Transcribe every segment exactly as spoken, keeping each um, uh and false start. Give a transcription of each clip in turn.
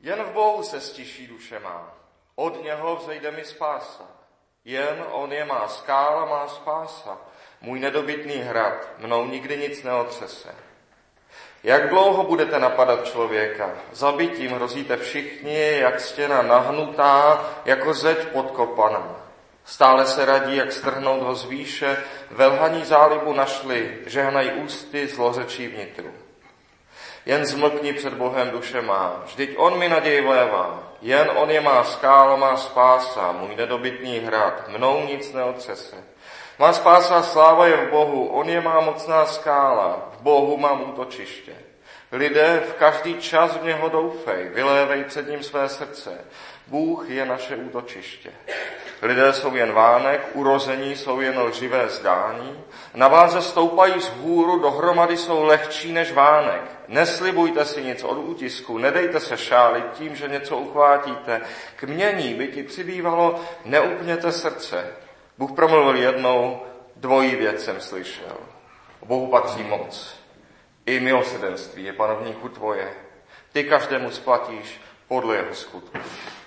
Jen v Bohu se stiší duše má, od něho vzejde mi spása. Jen on je má skála, má spása, můj nedobytný hrad, mnou nikdy nic neotřese. Jak dlouho budete napadat člověka? Zabitím hrozíte všichni, jak stěna nahnutá, jako zeď podkopaná. Stále se radí, jak strhnout ho z výše, ve lhaní zálibu našli, žehnají ústy, zlořečí vnitru. Jen zmlkni před Bohem duše má, vždyť on mi naději vlévá. Jen on je má skála, má spása, můj nedobytný hrad, mnou nic neotřese. Má spása sláva je v Bohu, on je má mocná skála, v Bohu mám útočiště. Lidé v každý čas v něho doufej, vylévej před ním své srdce. Bůh je naše útočiště. Lidé jsou jen vánek, urození jsou jen lživé zdání, na váze stoupají z hůru, dohromady jsou lehčí než vánek. Neslibujte si nic od útisku, nedejte se šálit tím, že něco uchvátíte. K mění by ti přibývalo, neupněte srdce. Bůh promluvil jednou, dvojí věc jsem slyšel. Bohu patří moc. I milosrdenství je panovníku tvoje. Ty každému splatíš podle jeho skutku.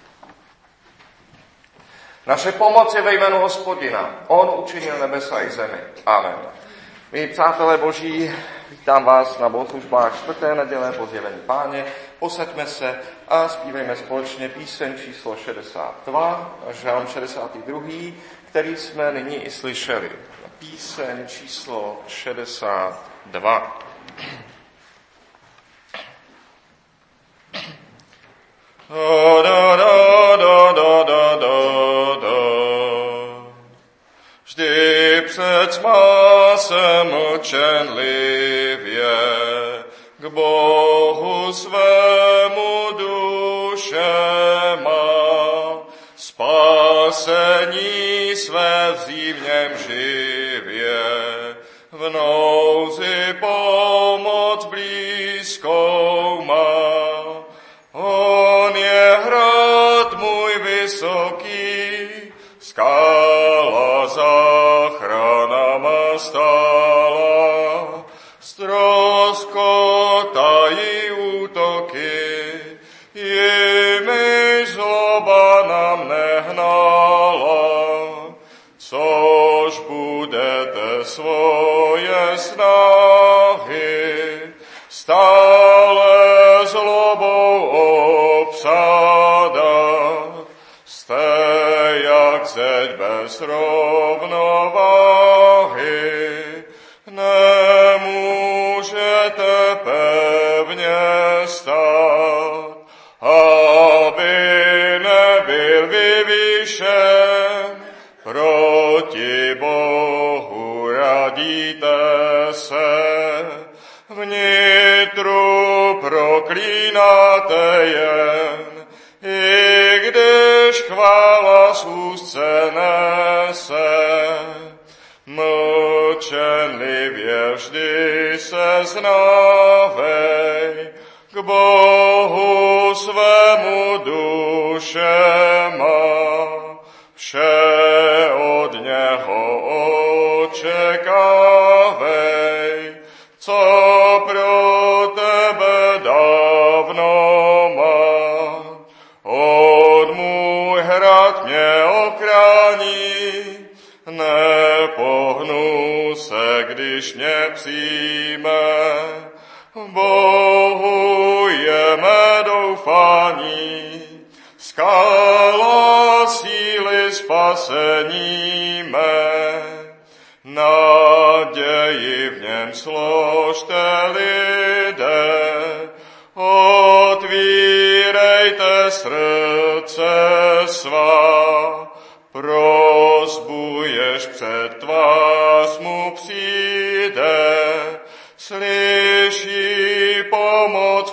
Naše pomoc je ve jménu Hospodina. On učinil nebesa i zemi. Amen. Milí přátelé Boží, vítám vás na bohoslužbách čtvrté neděle po zjevení Páně. Posaďme se a zpívejme společně píseň číslo šedesát dva, žalm šedesátý druhý, který jsme nyní i slyšeli. Píseň číslo šedesát dva. Da, da, da, da, da, da, da. Vždy před spásem mlčenlivě k Bohu svému duše má, spasení své vzí v něm živě, v nouzi pomoc blízkou má. On je hrad můj vysoký, skála záchrana má stála, ztroskotají útoky, jimi zloba nám nehnala, což budete svoje snahy stále zlobou obsádat. Jste jak zeď bez rovnováhy, nemůžete pevně stát, aby nebyl vyvýšen. Proti Bohu radíte se, vnitru proklínáte jen, i když chvála z úst se nese. Mlčenlivě vždy se znávej, k Bohu svému duše má, vše od něho očekávej, co pro tebe dávno má. Od můj hrad mě ochrání, nepohnu se, když mě přijme. V Bohu je mé doufání, skála síly spasení mé. Naději v něm složte lidé, otvírejte srdce svá, prosbuješ před tvář mu přijde, slyší pomoc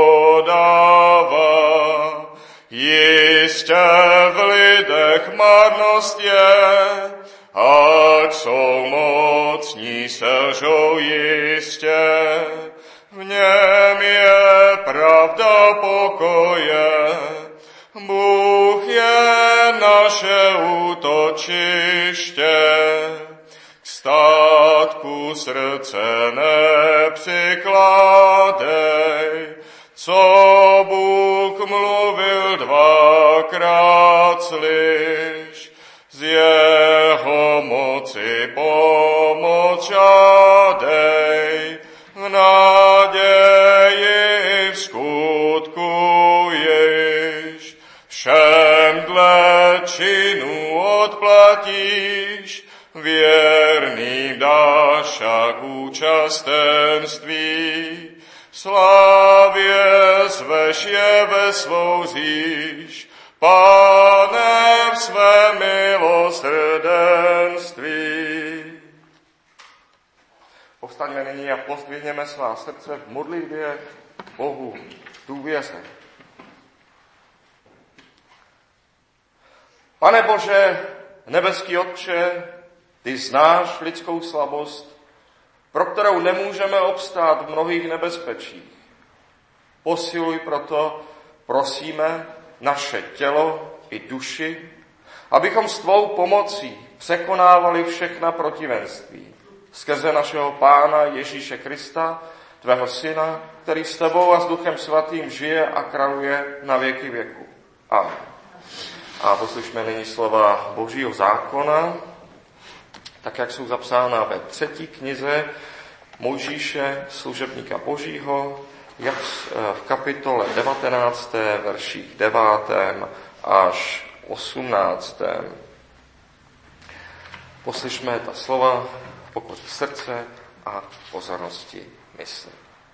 podává. Jistě v lidech marnost je, ať jsou mocní, selžou jistě. V něm je pravda pokoje, Bůh je naše útočiště. K státku srdce nepřikládej, Co Bůh mluvil dvakrát slyš, z jeho moci pomoc žádej, v naději v skutku již, všem dle činu odplatíš, věrný dáš však účastenství. Slávě zveš je ve svou zíš, Pane v své milosrdenství. Povstaňme nyní a pozdvihněme svá srdce v modlitbě Bohu důvěře. Pane Bože, nebeský Otče, ty znáš lidskou slabost, pro kterou nemůžeme obstát v mnohých nebezpečích. Posiluj proto, prosíme, naše tělo i duši, abychom s tvou pomocí překonávali všechna protivenství. Skrze našeho Pána Ježíše Krista, tvého Syna, který s tebou a s Duchem Svatým žije a králuje na věky věku. Amen. A poslyšme nyní slova Božího zákona, tak jak jsou zapsána ve třetí knize Mojžíše, služebníka Božího, jak v kapitole devatenácté, verších devátém až osmnáctém. Poslyšme ta slova v pokoří srdce a pozornosti mysli.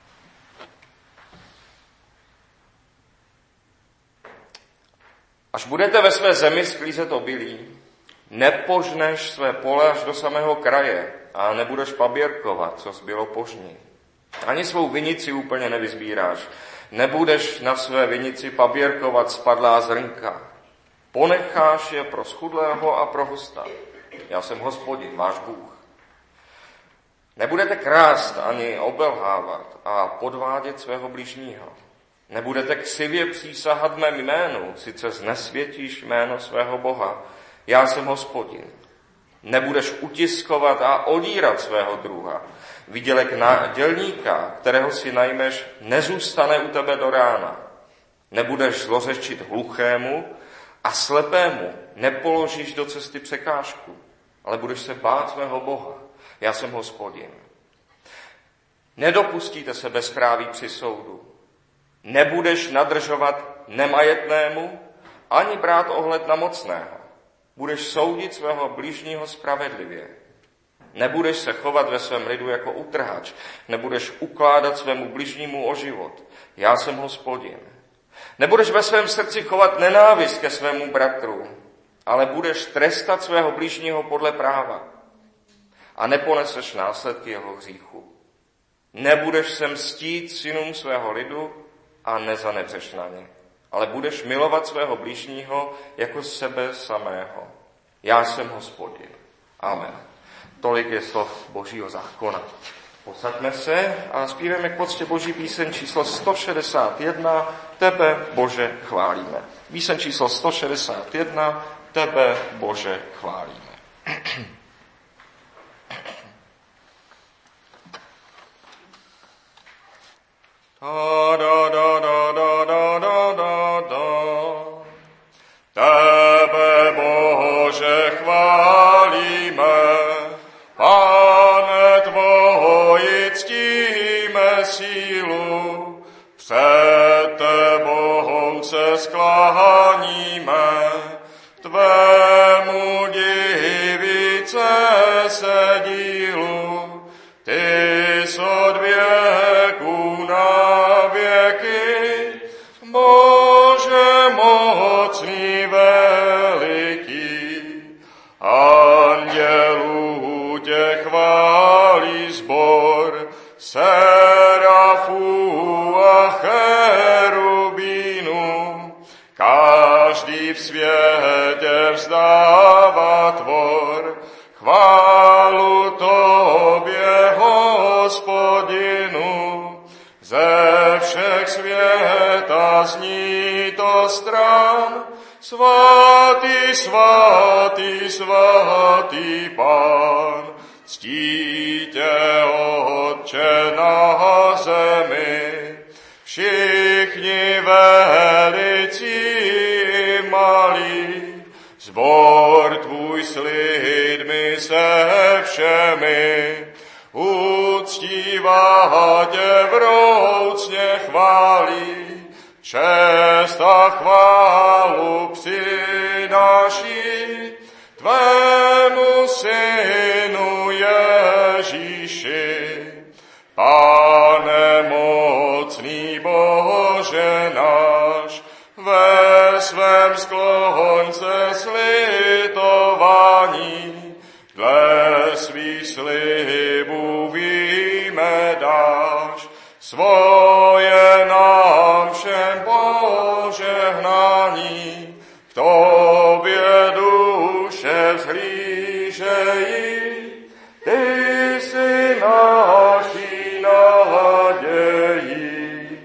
Až budete ve své zemi sklízet obilí, nepožneš své pole až do samého kraje a nebudeš paběrkovat, co zbylo požní. Ani svou vinici úplně nevyzbíráš. Nebudeš na své vinici paběrkovat spadlá zrnka. Ponecháš je pro schudlého a pro hosta. Já jsem Hospodin, váš Bůh. Nebudete krást ani obelhávat a podvádět svého bližního. Nebudete ksivě přísahat v mém jménu, sice znesvětíš jméno svého Boha. Já jsem Hospodin. Nebudeš utiskovat a odírat svého druha. Výdělek na dělníka, kterého si najmeš, nezůstane u tebe do rána. Nebudeš zlořečit hluchému a slepému nepoložíš do cesty překážku, ale budeš se bát svého Boha. Já jsem Hospodin. Nedopustíte se bezpráví při soudu. Nebudeš nadržovat nemajetnému, ani brát ohled na mocného. Budeš soudit svého bližního spravedlivě. Nebudeš se chovat ve svém lidu jako utrhač. Nebudeš ukládat svému bližnímu o život. Já jsem Hospodin. Nebudeš ve svém srdci chovat nenávist ke svému bratru, ale budeš trestat svého bližního podle práva a neponeseš následky jeho hříchu. Nebudeš se mstít synům svého lidu a nezanevřeš na ně, ale budeš milovat svého bližního jako sebe samého. Já jsem Hospodin. Amen. Tolik je slov Božího zákona. Posaďme se a zpíveme k poctě Boží píseň číslo sto šedesát jedna. Tebe, Bože, chválíme. Píseň číslo sto šedesát jedna. Tebe, Bože, chválíme. Da, da, da, da, da, da, da, da, da. Tebe, Bože, chválíme, Pane tvoji ctíme sílu, před tebou se skláníme, tvému divice se dílu, ty s od věku na věky, Bože mocný veliký, andělů tě chválí sbor, serafů a cherubínů, každý v světě vzdává tvor, chválu tobě, Hospodinu, ze všech světa zní to stran, svatý, svatý, svatý Pán, ctí tě, Otče, na zemi, všichni Dvor tvůj s lidmi se všemi, uctívá tě vroucně chválí, čest a chválu přináší tvému synu Ježíši. Pane mocný Bože náš, ve svém skloň se slitování, dle svých slibů víme dáš, svoje nám všem požehnání, k tobě duše vzhlížejí, ty jsi naší nadějí.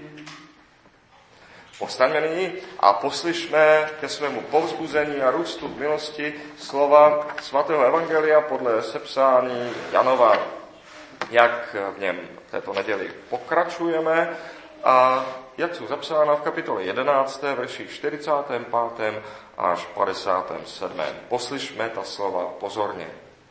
Povstaňme nyní a poslyšme ke svému povzbuzení a růstu v milosti slova svatého evangelia podle sepsání Janova, jak v něm této neděli pokračujeme a jak jsou zapsána v kapitole jedenácté, verši čtyřicátém pátém až padesátém sedmém Poslyšme ta slova pozorně.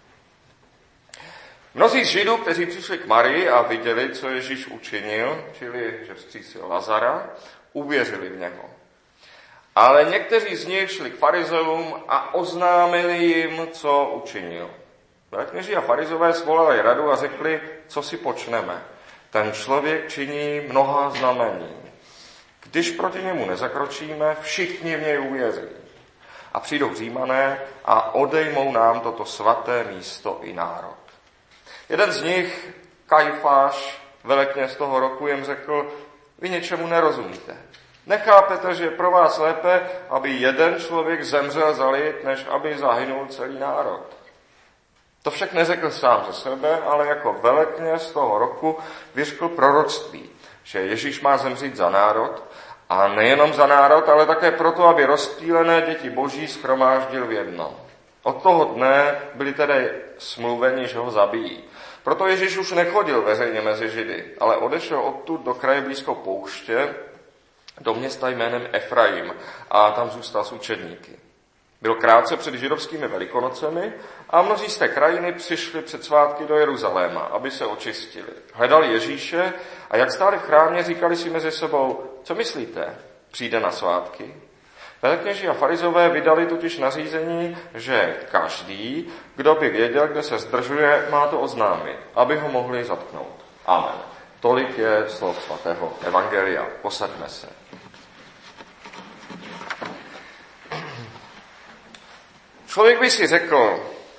Mnozí z Židů, kteří přišli k Marii a viděli, co Ježíš učinil, čili že vzkřísil Lazara, uvěřili v něho. Ale někteří z nich šli k farizeům a oznámili jim, co učinil. Velekněží a farizové svolali radu a řekli, co si počneme. Ten člověk činí mnoha znamení. Když proti němu nezakročíme, všichni v něj uvěří. A přijdou Římané a odejmou nám toto svaté místo i národ. Jeden z nich, Kajfáš, velekněz toho roku, jim řekl, vy něčemu nerozumíte. Nechápete, že je pro vás lépe, aby jeden člověk zemřel za lid, než aby zahynul celý národ. To však neřekl sám ze sebe, ale jako velekněz toho roku vyřkl proroctví, že Ježíš má zemřít za národ, a nejenom za národ, ale také proto, aby rozptýlené děti boží shromáždil v jedno. Od toho dne byli tedy smluveni, že ho zabijí. Proto Ježíš už nechodil veřejně mezi Židy, ale odešel odtud do kraje blízko pouště, do města jménem Efraim, a tam zůstal s učedníky. Byl krátce před židovskými velikonocemi a mnozí z té krajiny přišli před svátky do Jeruzaléma, aby se očistili. Hledali Ježíše a jak stáli v chrámě, říkali si mezi sebou, co myslíte, přijde na svátky? Velekněží a farizové vydali totiž nařízení, že každý, kdo by věděl, kde se zdržuje, má to oznámit, aby ho mohli zatknout. Amen. Tolik je slov svatého evangelia. Posaďme se. Člověk by si řekl,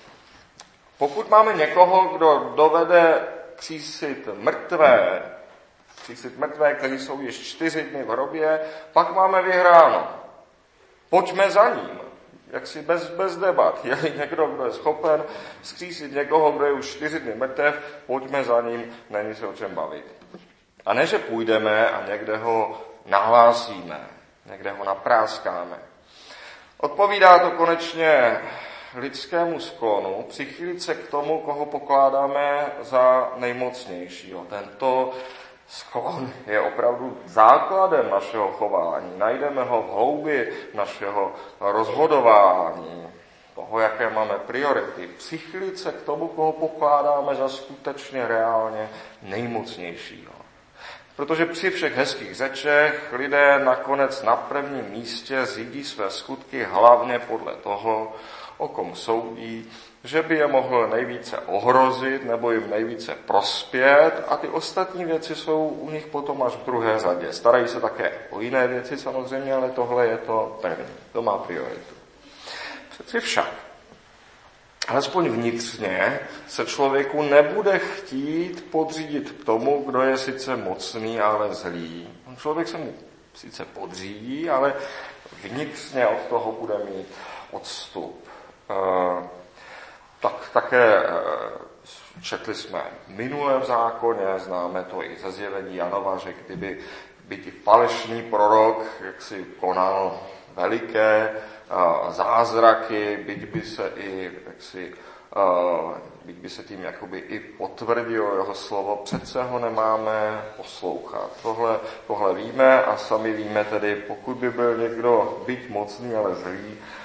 pokud máme někoho, kdo dovede křísit mrtvé, křísit mrtvé, kteří jsou již čtyři dny v hrobě, pak máme vyhráno. Pojďme za ním, jaksi bez, bez debat. Je-li někdo, kdo je schopen vzkřísit někoho, kdo je už čtyři dny mrtev, pojďme za ním, není se o čem bavit. A ne, že půjdeme a někde ho nahlásíme, někde ho napráskáme. Odpovídá to konečně lidskému sklonu přichýlit se k tomu, koho pokládáme za nejmocnějšího. Tento sklon je opravdu základem našeho chování. Najdeme ho v hloubi našeho rozhodování, toho, jaké máme priority. Přichýlit se k tomu, koho pokládáme za skutečně reálně nejmocnějšího. Protože při všech hezkých řečech lidé nakonec na prvním místě řídí své skutky hlavně podle toho, o kom soudí, že by je mohl nejvíce ohrozit nebo jim nejvíce prospět a ty ostatní věci jsou u nich potom až v druhé řadě. Starají se také o jiné věci samozřejmě, ale tohle je to první, to má prioritu. Přeci však, alespoň vnitřně se člověku nebude chtít podřídit tomu, kdo je sice mocný, ale zlý. Člověk se mu sice podřídí, ale vnitřně od toho bude mít odstup. E, tak také četli jsme minule v zákoně, známe to i ze zjevení Janova, že kdyby by ti falešný prorok jaksi konal veliké zázraky, byť by se i jaksi, byť by se tím jakoby i potvrdilo jeho slovo, přece ho nemáme poslouchat. Tohle, tohle víme a sami víme tedy, pokud by byl někdo byť mocný, ale zlý,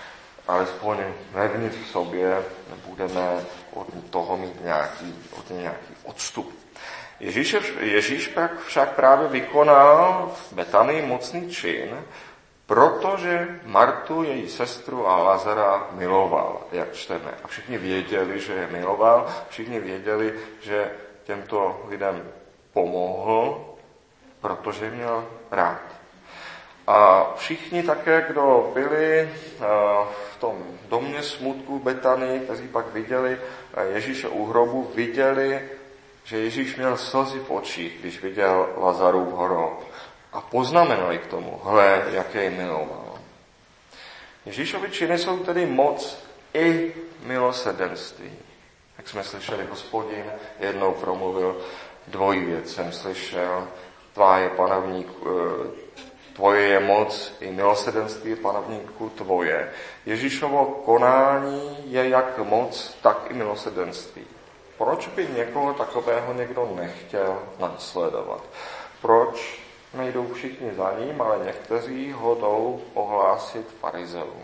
alespoň vevnitř v sobě budeme od toho mít nějaký, od nějaký odstup. Ježíš, Ježíš však právě vykonal v Betánii mocný čin, protože Martu, její sestru a Lazara miloval, jak čteme. A všichni věděli, že je miloval, všichni věděli, že těmto lidem pomohl, protože je měl rád. A všichni také, kdo byli v tom domě smutku v Betánii, kteří pak viděli Ježíše u hrobu, viděli, že Ježíš měl slzy v očích, když viděl Lazarův hrob. A poznamenali k tomu, hle, jak jej miloval. Ježíšovi činy jsou tedy moc i milosrdenství. Jak jsme slyšeli, Hospodin jednou promluvil, dvojí věc jsem slyšel, tvá je panovník, tvoje je moc i milosrdenství panovníku tvoje. Ježíšovo konání je jak moc, tak i milosrdenství. Proč by někoho takového někdo nechtěl následovat? Proč nejdou všichni za ním, ale někteří ho jdou ohlásit farizeům?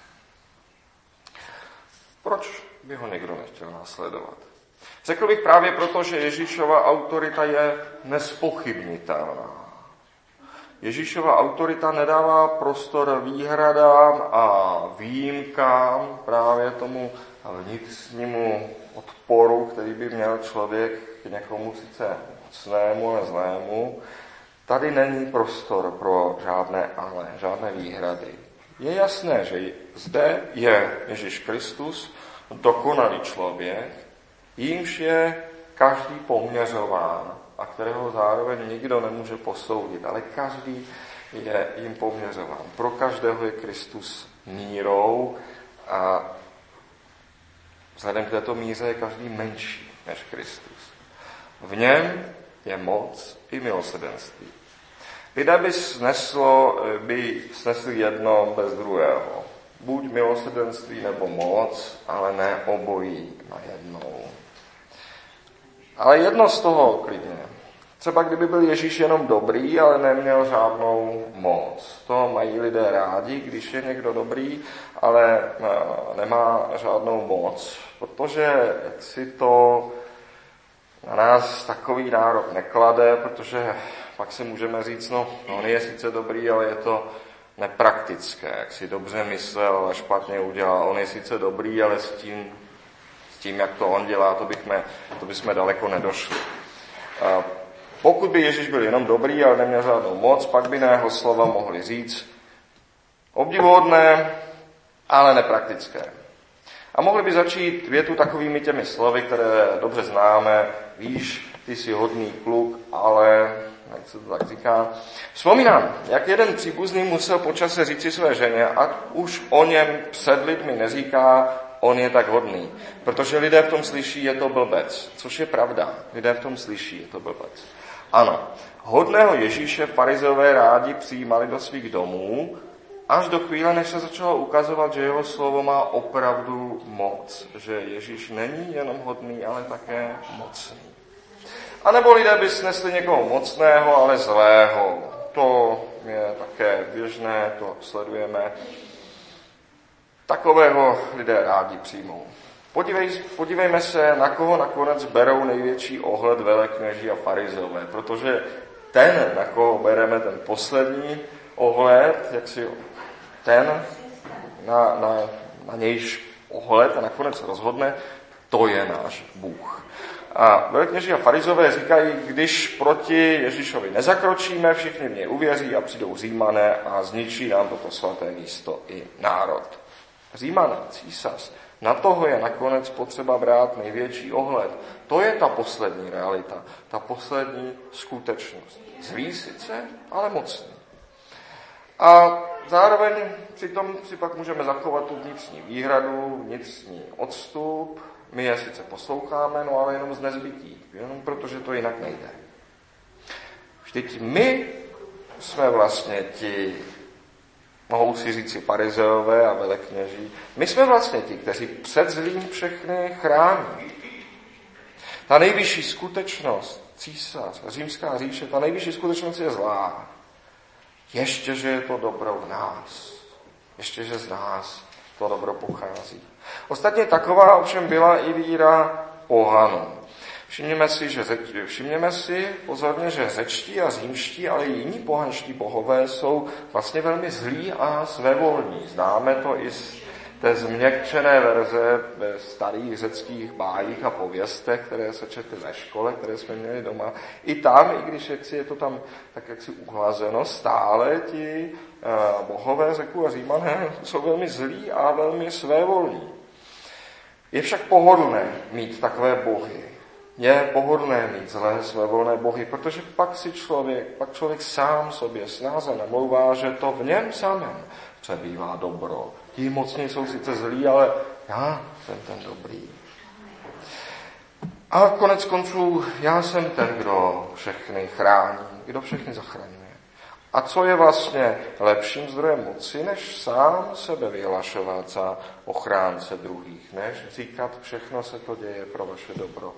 Proč by ho někdo nechtěl následovat? Řekl bych právě proto, že Ježíšova autorita je nespochybnitelná. Ježíšova autorita nedává prostor výhradám a výjimkám, právě tomu vnitřnímu odporu, který by měl člověk k někomu sice mocnému, ale zlému. Tady není prostor pro žádné ale, žádné výhrady. Je jasné, že zde je Ježíš Kristus, dokonalý člověk, jímž je každý poměřován a kterého zároveň nikdo nemůže posoudit, ale každý je jim poměřován. Pro každého je Kristus mírou a vzhledem k této míře je každý menší než Kristus. V něm je moc i milosrdenství. Lidé by, sneslo, by snesli jedno bez druhého. Buď milosrdenství nebo moc, ale ne obojí najednou. Ale jedno z toho klidně. Třeba kdyby byl Ježíš jenom dobrý, ale neměl žádnou moc. To mají lidé rádi, když je někdo dobrý, ale nemá žádnou moc. Protože si to na nás takový nárok neklade, protože pak si můžeme říct, no, on je sice dobrý, ale je to nepraktické. Jak si dobře myslel, ale špatně udělal. On je sice dobrý, ale s tím, s tím jak to on dělá, to, bychom, to bychom daleko nedošli. A pokud by Ježíš byl jenom dobrý, ale neměl žádnou moc, pak by na jeho slova mohli říct obdivuhodné, ale nepraktické. A mohli by začít větu takovými těmi slovy, které dobře známe. Víš, ty jsi hodný kluk, ale, jak se to tak říká, vzpomínám, jak jeden příbuzný musel po čase říci své ženě, a už o něm před lidmi neříká, on je tak hodný. Protože lidé v tom slyší, je to blbec. Což je pravda. Lidé v tom slyší, je to blbec. Ano, hodného Ježíše farizeové rádi přijímali do svých domů, až do chvíle, než se začalo ukazovat, že jeho slovo má opravdu moc. Že Ježíš není jenom hodný, ale také mocný. A nebo lidé by snesli někoho mocného, ale zlého. To je také běžné, to sledujeme. Takového lidé rádi přijmou. Podívej, podívejme se, na koho nakonec berou největší ohled velekněží a farizeové, protože ten, na koho bereme ten poslední ohled, jak si ten, na, na, na nějž ohled a nakonec rozhodne, to je náš Bůh. A velekněží a farizové říkají, když proti Ježíšovi nezakročíme, všichni v něj uvěří a přijdou Římané a zničí nám toto svaté místo i národ. Římané, císař, na toho je nakonec potřeba brát největší ohled. To je ta poslední realita, ta poslední skutečnost. Zlý sice, ale mocný. A zároveň přitom si pak můžeme zachovat tu vnitřní výhradu, vnitřní odstup. My je sice posloucháme, no ale jenom z nezbytí, jenom protože to jinak nejde. Vždyť my jsme vlastně ti, mohou si říct si farizeové a velekněží, my jsme vlastně ti, kteří před zlým všechny chrání. Ta nejvyšší skutečnost, císař, římská říše, ta nejvyšší skutečnost je zlá. Ještě, že je to dobro v nás. Ještě, že z nás to dobro pochází. Ostatně taková ovšem byla i víra pohanů. Všimněme si, že řeč, všimněme si pozorně, že řečtí a římští, ale i jiní pohanští bohové jsou vlastně velmi zlí a svévolní. Známe to i z té změkčené verze ve starých řeckých bájích a pověstech, které se četly ve škole, které jsme měli doma. I tam, i když jaksi je to tam tak jaksi uhlazeno, stále ti uh, bohové Řeků a Římané jsou velmi zlí a velmi svévolní. Je však pohodlné mít takové bohy. Je pohodlné mít zlé svévolné bohy, protože pak si člověk, pak člověk sám sobě snáze namlouvá, že to v něm samém přebývá dobro. Ti mocní jsou sice zlí, ale já jsem ten dobrý. A konec konců já jsem ten, kdo všechny chrání, kdo všechny zachraňuje. A co je vlastně lepším zdrojem moci, než sám sebe vyhlašovat za ochránce druhých, než říkat, všechno se to děje pro vaše dobro.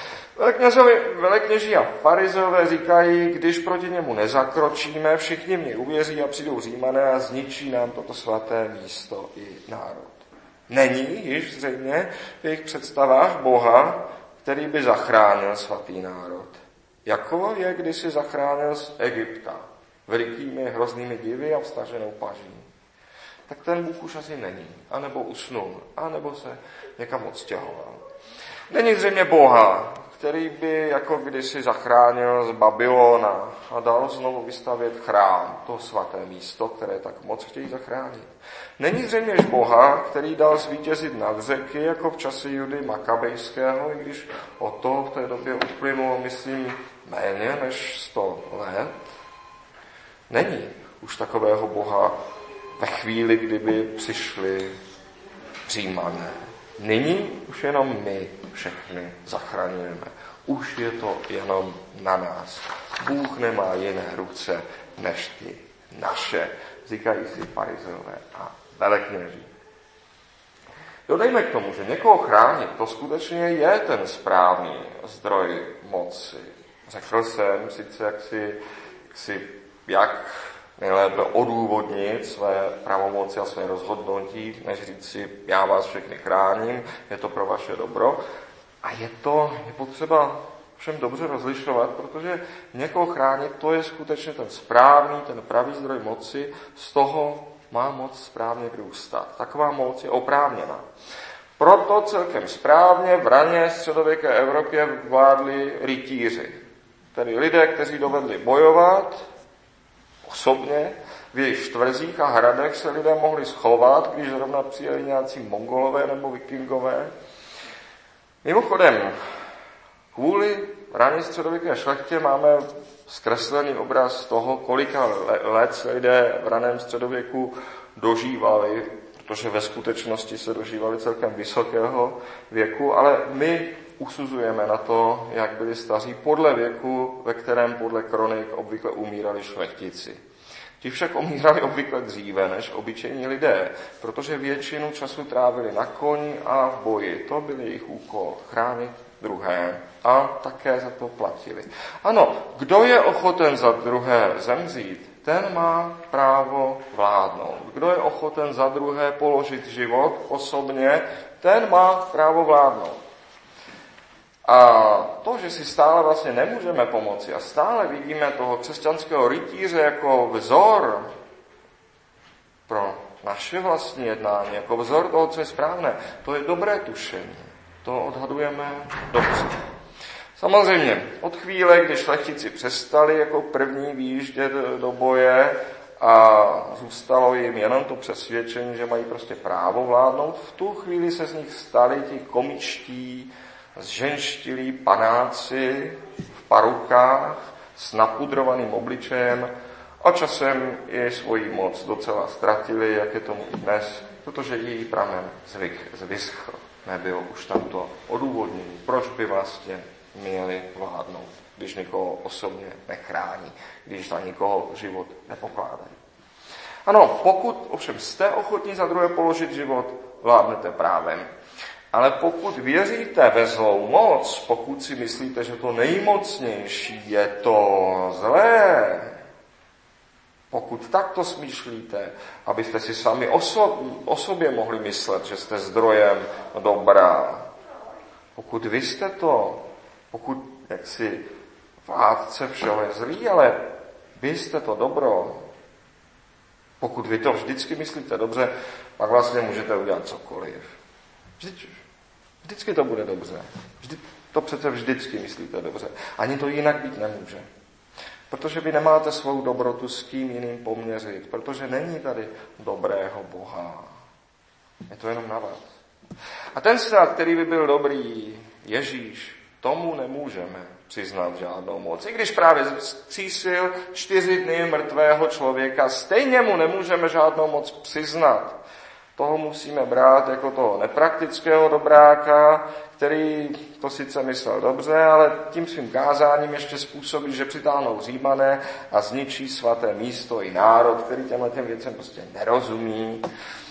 Velekněží a farizeové říkají, když proti němu nezakročíme, všichni mě uvěří a přijdou Římané a zničí nám toto svaté místo i národ. Není již zřejmě v jejich představách Boha, který by zachránil svatý národ. Jako je kdysi zachránil z Egypta velikými hroznými divy a vstaženou paží. Tak ten Bůh už asi není, anebo usnul, anebo se někam odstěhoval. Není zřejmě Boha, který by jako kdysi zachránil z Babylona a dal znovu vystavět chrám, to svaté místo, které tak moc chtějí zachránit. Není zřejmě Boha, který dal zvítězit nad Řeky, jako v čase Judy Makabejského, i když o to v té době uplynulo, myslím, méně než sto let. Není už takového Boha ve chvíli, kdyby přišli Římané. Nyní už jenom my všechny zachraňujeme. Už je to jenom na nás. Bůh nemá jiné ruce než ty naše, říkají si farizeové a velekněží. Dodejme k tomu, že někoho chránit, to skutečně je ten správný zdroj moci. Řekl jsem sice, jak si, jak si jak nejlépe odůvodnit své pravomoci a své rozhodnutí, než říct si, já vás všechny chráním, je to pro vaše dobro. A je to je potřeba všem dobře rozlišovat, protože někoho chránit, to je skutečně ten správný, ten pravý zdroj moci, z toho má moc správně vyrůstat. Taková moc je oprávněná. Proto celkem správně v rané středověké Evropě vládli rytíři, tedy lidé, kteří dovedli bojovat osobně. V jejich štvrzích a hradech se lidé mohli schovat, když zrovna přijeli nějací Mongolové nebo Vikingové. Mimochodem, kvůli rané středověké šlechtě máme zkreslený obraz toho, kolika let se lidé v raném středověku dožívali, protože ve skutečnosti se dožívali celkem vysokého věku, ale my usuzujeme na to, jak byli staří podle věku, ve kterém podle kronik obvykle umírali šlechtici. Ti však umírali obvykle dříve než obyčejní lidé, protože většinu času trávili na koni a v boji. To byl jejich úkol, chránit druhé a také za to platili. Ano, kdo je ochoten za druhé zemřít, ten má právo vládnout. Kdo je ochoten za druhé položit život osobně, ten má právo vládnout. A to, že si stále vlastně nemůžeme pomoci a stále vidíme toho křesťanského rytíře jako vzor pro naše vlastní jednání, jako vzor toho, co je správné, to je dobré tušení. To odhadujeme dobře. Samozřejmě, od chvíle, kdy šlechtici přestali jako první výjíždět do boje a zůstalo jim jenom to přesvědčení, že mají prostě právo vládnout, v tu chvíli se z nich stali ti komičtí, zženštilí panáci v parukách s napudrovaným obličejem a časem i svoji moc docela ztratili, jak je tomu i dnes, protože její pramen zvyschl. Nebylo už tam to odůvodnění, proč by vlastně měli vládnout, když nikoho osobně nechrání, když za nikoho život nepokládají. Ano, pokud ovšem jste ochotní za druhé položit život, vládnete právem. Ale pokud věříte ve zlou moc, pokud si myslíte, že to nejmocnější je to zlé, Pokud takto smýšlíte, abyste si sami o, so, o sobě mohli myslet, že jste zdrojem dobra. Pokud vy jste to, pokud jaksi vládce všeho je zlý, ale vy jste to dobro, pokud vy to vždycky myslíte dobře, pak vlastně můžete udělat cokoliv. Vždy, vždycky to bude dobře. Vždy, to přece vždycky myslíte dobře. Ani to jinak být nemůže. Protože vy nemáte svou dobrotu s kým jiným poměřit, protože není tady dobrého Boha. Je to jenom na vás. A ten stát, který by byl dobrý, Ježíš, tomu nemůžeme přiznat žádnou moc. I když právě zkřísil čtyři dny mrtvého člověka, stejně mu nemůžeme žádnou moc přiznat. Toho musíme brát jako toho nepraktického dobráka, který to sice myslel dobře, ale tím svým kázáním ještě způsobí, že přitáhnou Římané a zničí svaté místo i národ, který těmhle těm věcem prostě nerozumí.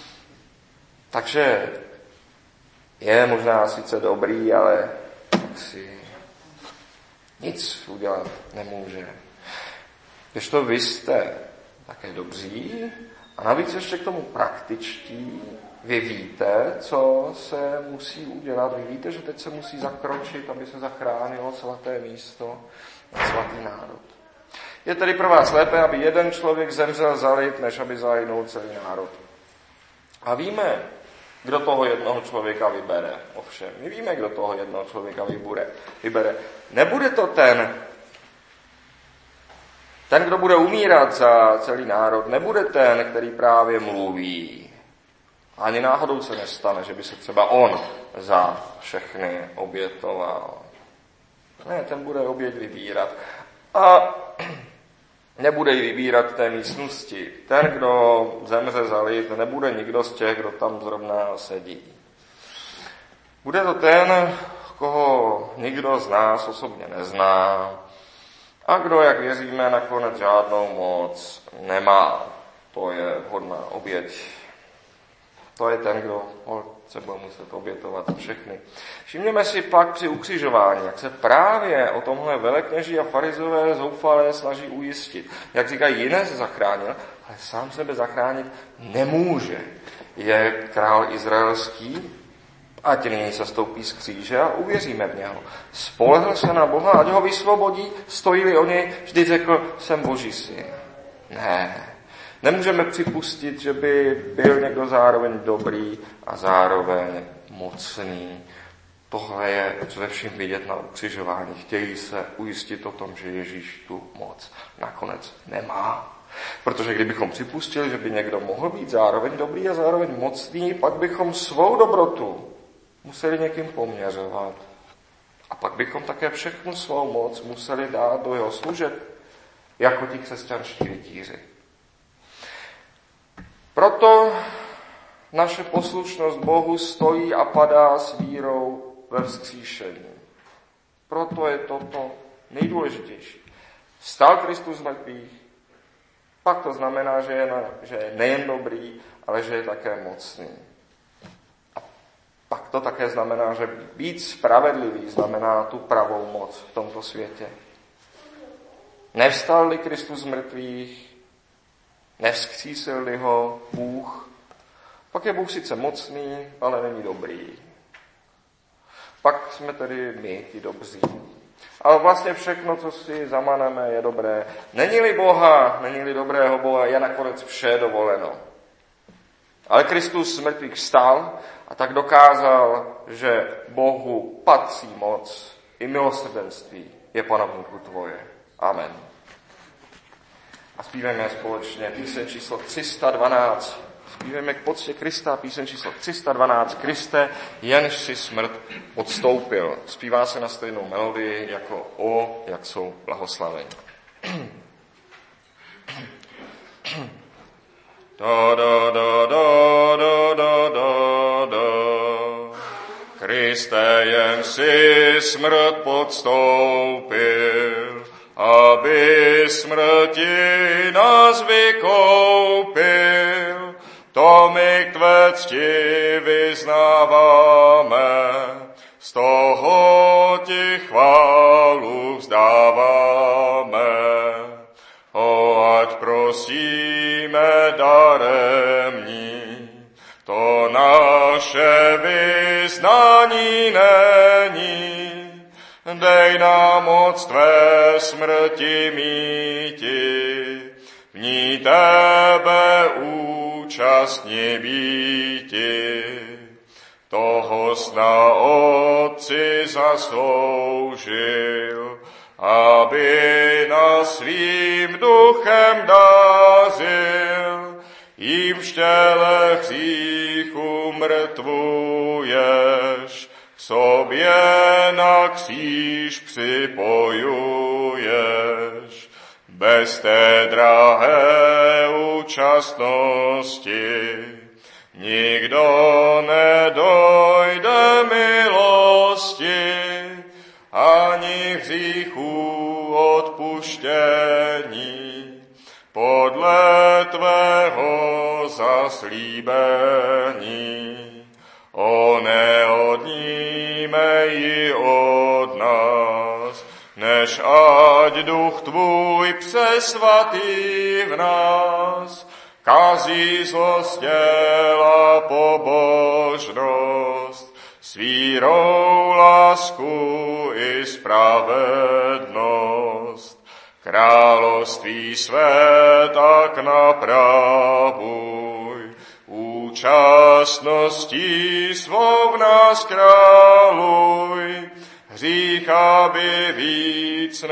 Takže je možná sice dobrý, ale si nic udělat nemůže. Když to vy jste také dobří a navíc ještě k tomu praktičtí, vy víte, co se musí udělat. Vy víte, že teď se musí zakročit, aby se zachránilo svaté místo a svatý národ. Je tedy pro vás lépe, aby jeden člověk zemřel za lid, než aby zahynul celý národ. A víme, kdo toho jednoho člověka vybere. Ovšem, my víme, kdo toho jednoho člověka vybere. vybere. Nebude to ten, ten, kdo bude umírat za celý národ, nebude ten, který právě mluví. Ani náhodou se nestane, že by se třeba on za všechny obětoval. Ne, ten bude oběť vybírat. A nebude ji vybírat v té místnosti. Ten, kdo zemře za lid, nebude nikdo z těch, kdo tam zrovna sedí. Bude to ten, koho nikdo z nás osobně nezná a kdo, jak věříme, nakonec žádnou moc nemá. To je vhodná oběť. To je ten, kdo se bude muset obětovat za všechny. Všimněme si pak při ukřižování, jak se právě o tomhle velekněží a farizové zoufalé snaží ujistit. Jak říkají, jiné se zachránil, ale sám sebe zachránit nemůže. Je král izraelský, ať nyní se stoupí z kříže a uvěříme v něho. Spolehl se na Boha, ať ho vysvobodí, stojí-li o něj, vždy řekl, jsem Boží syn. Ne. Nemůžeme připustit, že by byl někdo zároveň dobrý a zároveň mocný. Tohle je především vidět na ukřižování. Chtějí se ujistit o tom, že Ježíš tu moc nakonec nemá. Protože kdybychom připustili, že by někdo mohl být zároveň dobrý a zároveň mocný, pak bychom svou dobrotu museli někým poměřovat. A pak bychom také všechnu svou moc museli dát do jeho služeb, jako ti křesťanští rytíři. Proto naše poslušnost Bohu stojí a padá s vírou ve vzkříšení. Proto je toto nejdůležitější. Vstal Kristus z mrtvých, pak to znamená, že je, na, že je nejen dobrý, ale že je také mocný. A pak to také znamená, že být spravedlivý znamená tu pravou moc v tomto světě. Nevstal-li Kristus z mrtvých, nevzkřísil-li ho Bůh, pak je Bůh sice mocný, ale není dobrý. Pak jsme tedy my, ti dobří. Ale vlastně všechno, co si zamaneme, je dobré. Není-li Boha, není-li dobrého Boha, je nakonec vše dovoleno. Ale Kristus z mrtvých vstal a tak dokázal, že Bohu patří moc i milosrdenství je panovníku tvoje. Amen. A zpívejme společně píseň číslo tři sta dvanáct. Zpívejme k poctě Krista, píseň číslo tři sta dvanáct. Kriste, jenž si smrt podstoupil. Zpívá se na stejnou melodii jako O, jak jsou blahoslaveni. Da, da, da, da, da, da, da, da. Kriste, jen si smrt podstoupil, aby smrti nás vykoupil, to my k tvé cti vyznáváme, z toho ti chválu vzdáváme. O, ať prosí naše vyznání není. Dej nám moc tvé smrti míti, v ní tebe účastní býti. Toho sna Otci zasloužil, aby nás svým duchem dázil, jím v těle hříchu mrtvuješ, k sobě na kříž připojuješ. Bez té drahé účastnosti nikdo nedojde milosti, ani hříchů odpuštění, podle tvého zaslíbení. O neodníme ji od nás, než ať duch tvůj přesvatý v nás kazí zlost těla pobožnost, s vírou lásku i spravedlnost. Království své tak napravuj, účastností svou v nás králuj, hřích, aby víc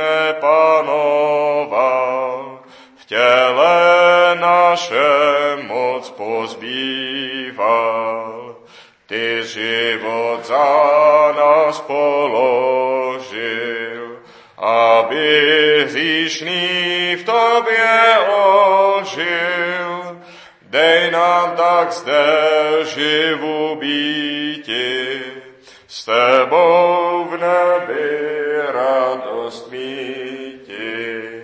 nepanoval, v těle našem moc pozbýval. Ty život za nás položil, aby hříšný v tobě ožil. Dej nám tak zde živu býti, s tebou v nebi radost míti.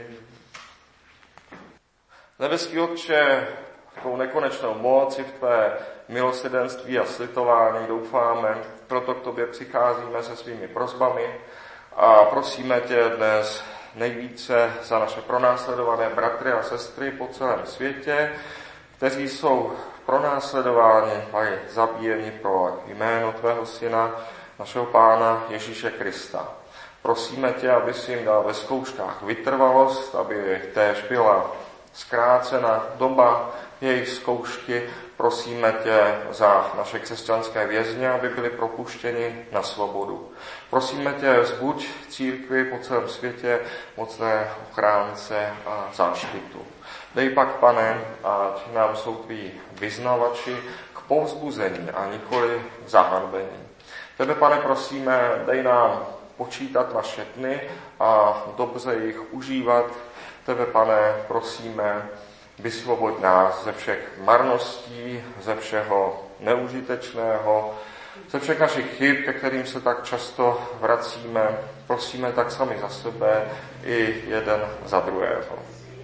Nebeský Otče, v tvou nekonečnou moci, v tvé milosrdenství a slitování doufáme, proto k tobě přicházíme se svými prosbami a prosíme tě dnes nejvíce za naše pronásledované bratry a sestry po celém světě, kteří jsou pronásledováni a zabíjeni pro jméno tvého syna, našeho Pána Ježíše Krista. Prosíme tě, aby si jim dal ve zkouškách vytrvalost, aby též byla zkrácena doba jejich zkoušky. Prosíme tě za naše křesťanské vězně, aby byli propuštěni na svobodu. Prosíme tě, vzbuď církvi po celém světě mocné ochránce a záštitu. Dej pak, Pane, ať nám jsou tví vyznavači k povzbuzení a nikoli k zahanbení. Tebe, Pane, prosíme, dej nám počítat naše dny a dobře jich užívat. Tebe, Pane, prosíme, vysvoboď nás ze všech marností, ze všeho neužitečného, ze všech našich chyb, ke kterým se tak často vracíme. Prosíme tak sami za sebe i jeden za druhého.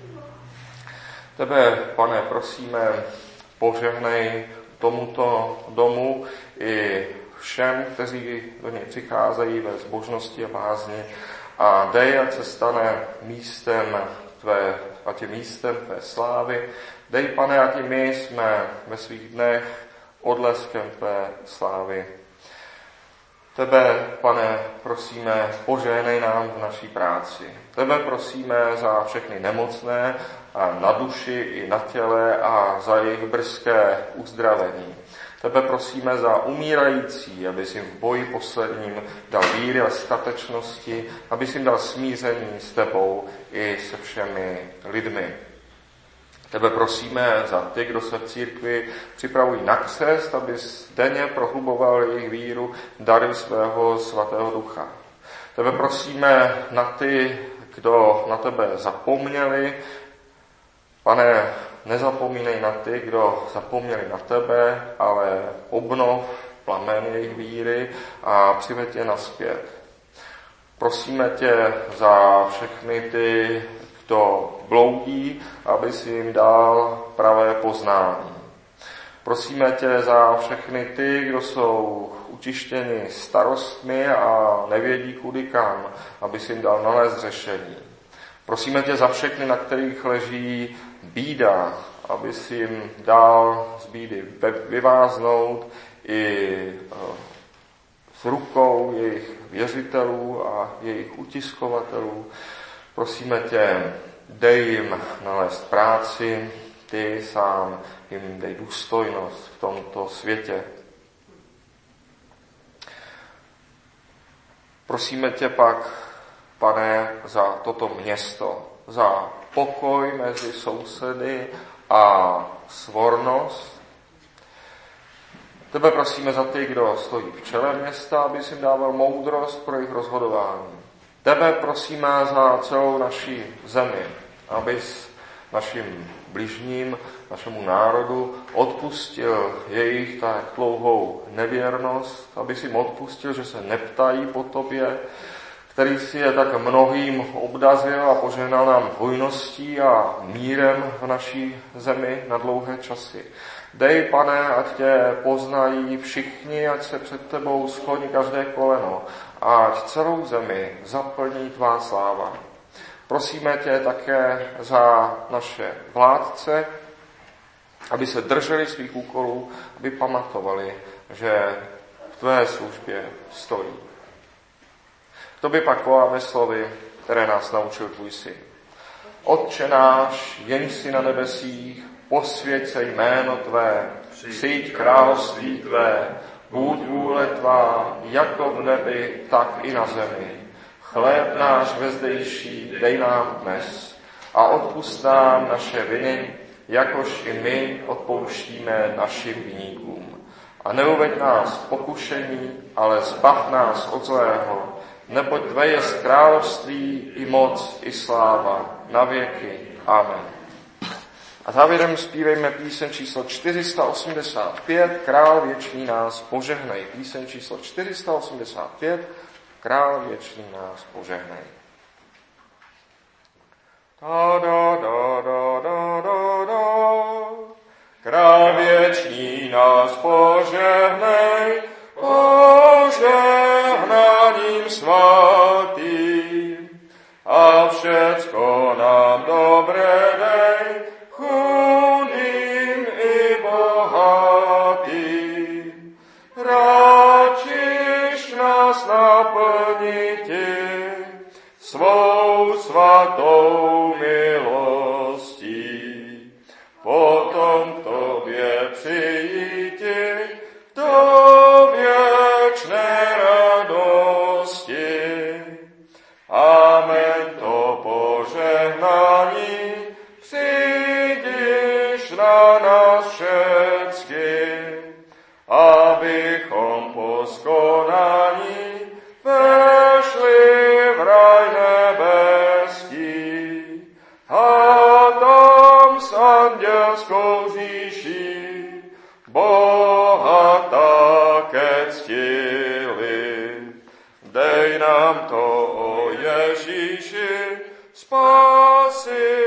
Tebe, Pane, prosíme, požehnej tomuto domu i všem, kteří do něj přicházejí ve zbožnosti a bázni, a dej, ať se stane místem tvé, ať je místem tvé slávy. Dej, Pane, ať i my jsme ve svých dnech odleskem tvé slávy. Tebe, Pane, prosíme, požehnej nám v naší práci. Tebe prosíme za všechny nemocné a na duši i na těle a za jejich brzké uzdravení. Tebe prosíme za umírající, aby jsi v boji posledním dal víry a statečnosti, aby jsi jim dal smíření s tebou i se všemi lidmi. Tebe prosíme za ty, kdo se v církvi připravují na křest, aby denně prohluboval jejich víru dary svého svatého ducha. Tebe prosíme na ty, kdo na tebe zapomněli. Pane, nezapomínej na ty, kdo zapomněli na tebe, ale obnov plamen jejich víry a přiveď je nazpět. Prosíme tě za všechny ty, kdo bloudí, aby si jim dal pravé poznání. Prosíme tě za všechny ty, kdo jsou utištěni starostmi a nevědí kudy kam, aby si jim dal nalézt řešení. Prosíme tě za všechny, na kterých leží bída, aby si jim dal z bídy vyváznout i s rukou jejich věřitelů a jejich utiskovatelů. Prosíme tě, dej jim nalézt práci, ty sám jim dej důstojnost v tomto světě. Prosíme tě pak, Pane, za toto město, za pokoj mezi sousedy a svornost. Tebe prosíme za ty, kdo stojí v čele města, aby jsi jim dával moudrost pro jejich rozhodování. Tebe prosíme za celou naši zemi, abys našim bližním, našemu národu odpustil jejich tak dlouhou nevěrnost, abys jim odpustil, že se neptají po tobě, který si je tak mnohým obdařil a požehnal nám hojností a mírem v naší zemi na dlouhé časy. Dej, Pane, ať tě poznají všichni, ať se před tebou skloní každé koleno a ať celou zemi zaplní tvá sláva. Prosíme tě také za naše vládce, aby se drželi svých úkolů, aby pamatovali, že v tvé službě stojí. Tobě pak voláme slovy, které nás naučil tvůj syn. Otče náš, jenž jsi na nebesích, posvěť se jméno tvé, přijď království tvé, buď vůle tvá, jako v nebi, tak i na zemi. Chléb náš vezdejší dej nám dnes a odpusť nám naše viny, jakož i my odpouštíme našim viníkům. A neuveď nás v pokušení, ale zbav nás od zlého, neboť tvé je království i moc i sláva na věky. Amen. A závěrem zpívejme píseň číslo čtyři sta osmdesát pět, Král věčný nás požehnej. Píseň číslo čtyři sta osmdesát pět, Král věčný nás požehnej. Da, da, da, da, da, da, da. Král věčný nás požehnej, požehnáním svatým, a všecko nám dobré dej, chudým i bohatým. Radíš nás naplniti svou svatou milostí, potom k tobě přijdi do věčné radosti. Amen, to požehnání přijdeš na nás všecky, abychom po skonání vešli v raj nebeský a tam s andělskou říší Boha také ctili. Dej nám to, o Ježíši, spasi